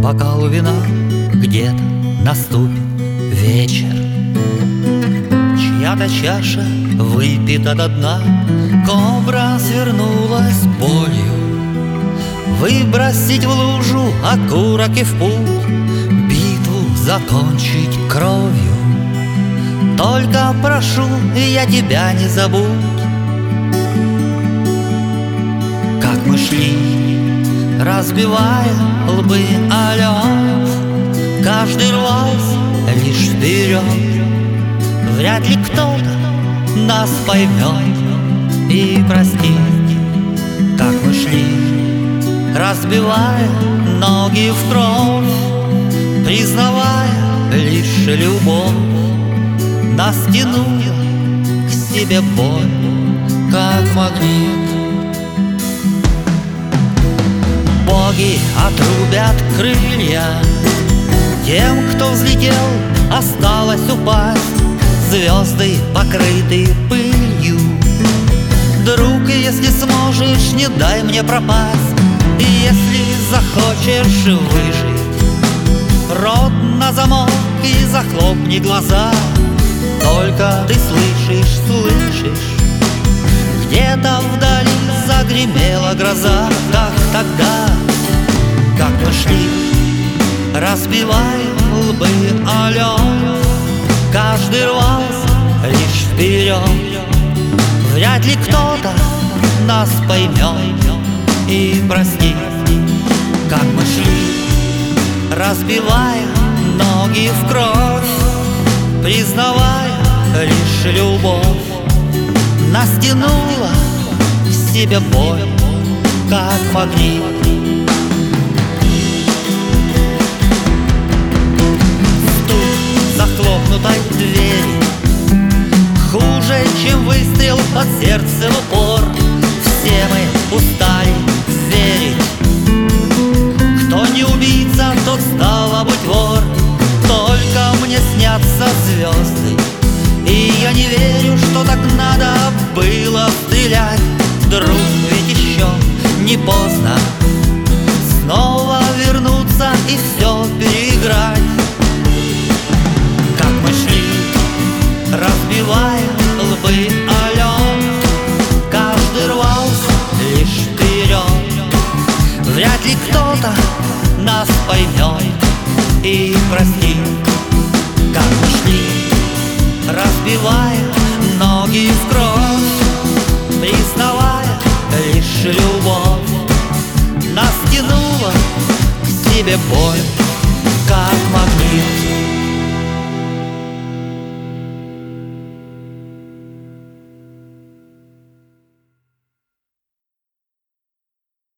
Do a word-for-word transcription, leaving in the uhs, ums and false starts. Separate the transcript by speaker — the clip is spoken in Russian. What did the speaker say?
Speaker 1: бокал вина, где-то наступит вечер. Чья-то чаша выпита до дна, кобра свернулась болью. Выбросить в лужу окурок и в путь, битву закончить кровью. Только прошу, я тебя не забудь. Как мы шли, разбивая лбы о лед, каждый рвался лишь вперед. Вряд ли кто-то нас поймет и простит. Как мы шли, разбивая ноги в кровь, признавая лишь любовь, нас тянуло к себе боль, как магнит. Боги отрубят крылья тем, кто взлетел, осталось упасть. Звезды покрыты пылью. Друг, если сможешь, не дай мне пропасть. И если захочешь выжить, рот на замок и захлопни глаза. Только ты слышишь, слышишь, где-то вдали загремела гроза. Как тогда, как мы шли, разбивая лбы о лед, каждый рвался лишь вперед. Вряд ли кто-то нас поймет и простит. Как мы шли, разбивая ноги в кровь, признавая лишь любовь, нас тянуло к себе боль, как магнит. Стук захлопнутой двери хуже, чем выстрел под сердце в упор. Все мы устали верить. Кто не убийца, тот стало быть вор. Только мне снятся звезды, и я не верю, что так надо было стрелять. Друг, ведь еще не поздно снова вернуться и все переиграть. Как мы шли, разбивая лбы о лед, каждый рвался лишь вперед. Вряд ли кто-то нас поймет и простит. Как мы шли, разбивая ноги в кровь, признавая лишь любовь, нас тянуло к себе боль, как магнит.